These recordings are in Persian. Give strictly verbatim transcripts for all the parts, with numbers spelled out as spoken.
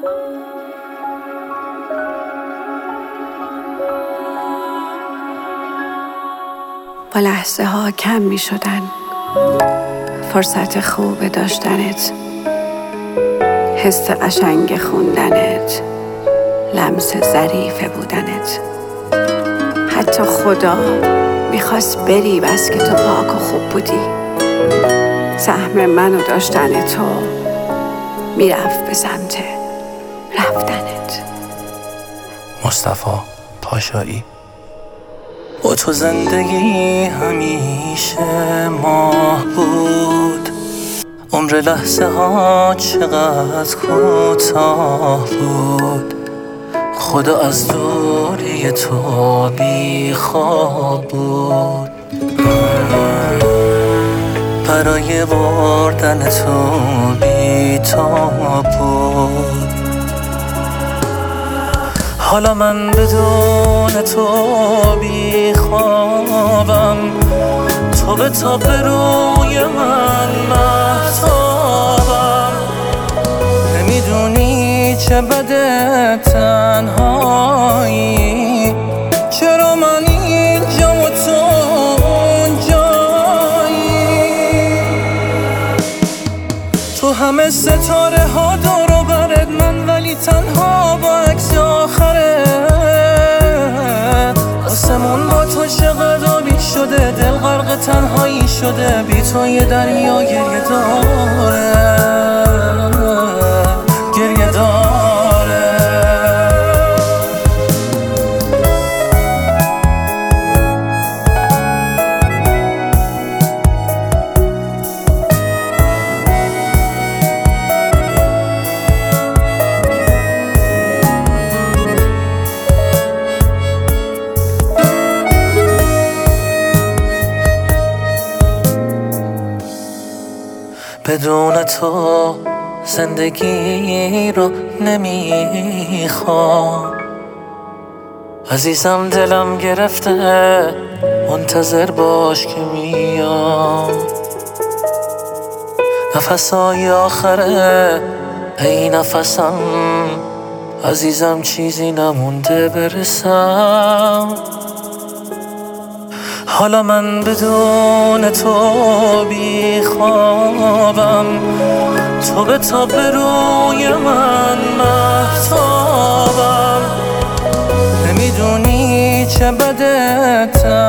با لحظه ها کم می شدن فرصت خوب داشتنت، حس قشنگ خوندنت، لمس ظریف بودنت. حتی خدا میخواست بری بس که تو پاک و خوب بودی. سهم منو داشتن تو میرفت به سمت رفتنت. مصطفی پاشایی. با تو زندگی همیشه ماه بود، عمر لحظه ها چقدر کوتاه بود. خدا از دوری تو بی خواب بود، برای بردن تو بی تاب بود. حالا من بدون تو بی خوابم، تو به تاب روی من مهتابم. نمیدونی چه بده تنهایی، چرا من اینجام و تو اونجایی. تو همه ستاره ها دور و برت، من ولی تنها با عکس آخره. آسمون با تو چقدر آبی شده، دل غرق تنهایی شده. بی تو یه دریا گریه داره، گریه داره. بدون تو زندگی رو نمیخوام. عزیزم دلم گرفته، منتظر باش که میام. نفسای آخره ای نفسم، عزیزم چیزی نمونده برسم. حالا من بدون تو بی خوابم، تو به تاب روی من مهتابم. نمیدونی چه بده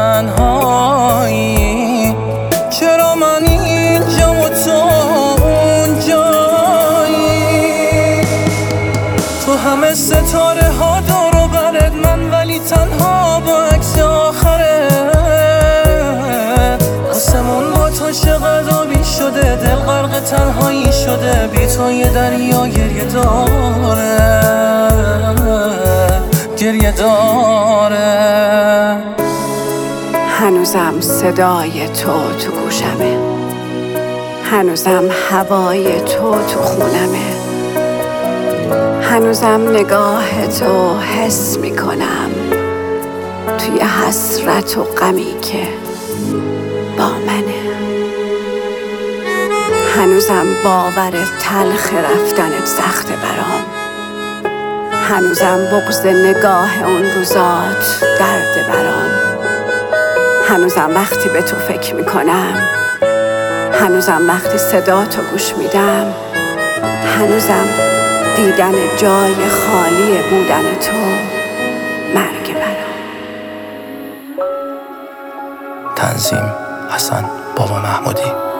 تنهایی، چرا من اینجام و تو اونجایی. تو همه ستاره ها دور و برت، من ولی تنها با عکس آخره. آسمون با تو چقدر آبی شده، دل غرق تنهایی شده. بی تو یه دریا گریه داره، گریه داره. هنوزم صدای تو تو گوشمه، هنوزم هوای تو تو خونمه، هنوزم نگاه تو حس میکنم توی حسرت و غمی که با منه. هنوزم باور تلخ رفتنت سخته برام، هنوزم بغض نگاه اون روزات درد برام. هنوزم وقتی به تو فکر میکنم، هنوزم وقتی صدا تو گوش میدم، هنوزم دیدن جای خالی بودن تو مرگ برام. تنظیم حسن بابا محمودی.